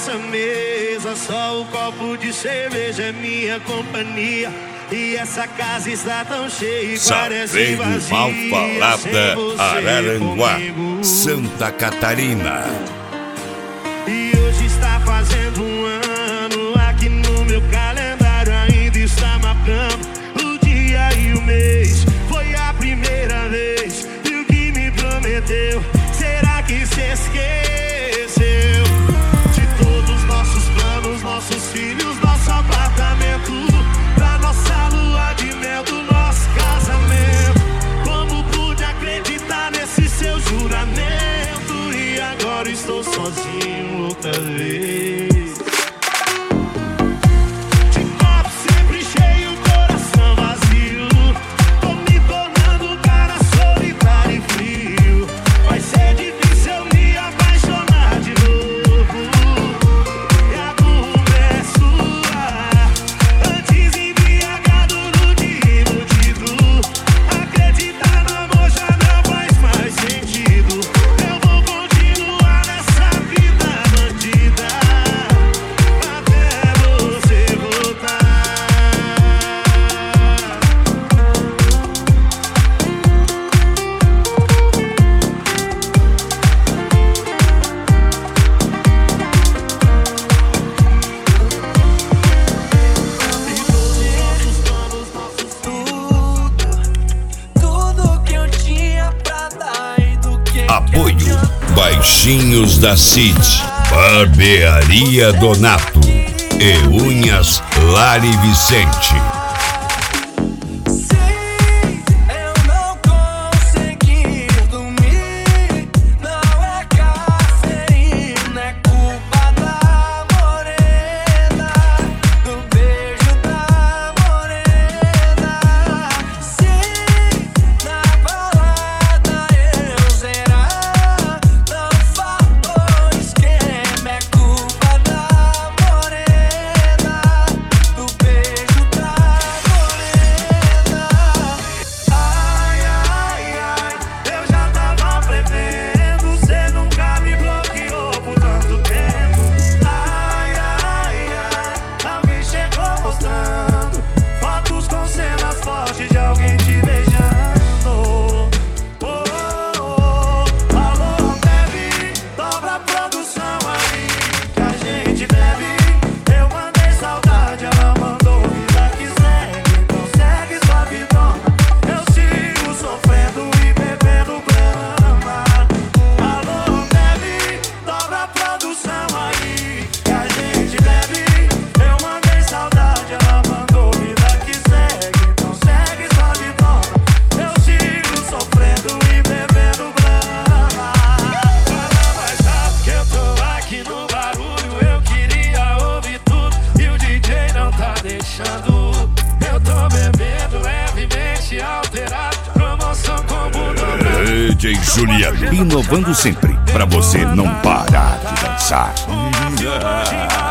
nessa mesa, só o copo de cerveja é minha companhia. E essa casa está tão cheia e parece vazia. Mal Falada, Araranguá, Santa Catarina. E hoje está fazendo um ano, aqui no meu calendário ainda está marcando o dia e o mês. Foi a primeira vez e o que me prometeu, será que se esqueceu? De todos nossos planos, nossos filhos, nosso apartamento, pra nossa lua de mel do nosso casamento. Como pude acreditar nesse seu juramento? E agora estou sozinho outra vez. De copo sempre cheio, coração vazio, tô me tornando um cara solitário e frio. Vai ser difícil eu me apaixonar de novo, e a culpa é sua. Antes embriagado no dia iludido, acreditar no amor já não faz mais sentido. Eu vou continuar nessa vida bandida até você voltar. Tudo que eu tinha pra dar e do que Apoio Baixinhos da City, Barbearia Donato e Unhas Lari Vicente. Sim, eu não consegui dormir. Não é cafeína, é culpa da morena, do beijo da morena. Sim, na balada eu zerar, não faltou esquema, é culpa da morena, do beijo da morena. Ai, ai, ai, eu já tava prevendo, cê nunca me bloqueou por tanto tempo. Ai, ai, ai, alguém chegou mostrando fotos com cenas fortes de alguém te beijando. Oh, oh, oh. Alô, bebe, dobra a produção aí que a gente bebe. Eu mandei saudade, ela mandou vida que segue. Então segue sua vidona, eu sigo sofrendo e bebendo brama. Alô, bebe, dobra a produção aí que a gente bebe. Eu mandei saudade, ela mandou vida que segue. Então segue sua vidona, eu sigo sofrendo e bebendo brama. Fala mais rápido que eu tô aqui no barulho. Eu queria ouvir tudo e o DJ não tá deixando. Eu tô bebendo levemente alterado, promoção com bunda. DJ Juliano, inovando sempre pra você não parar de dançar.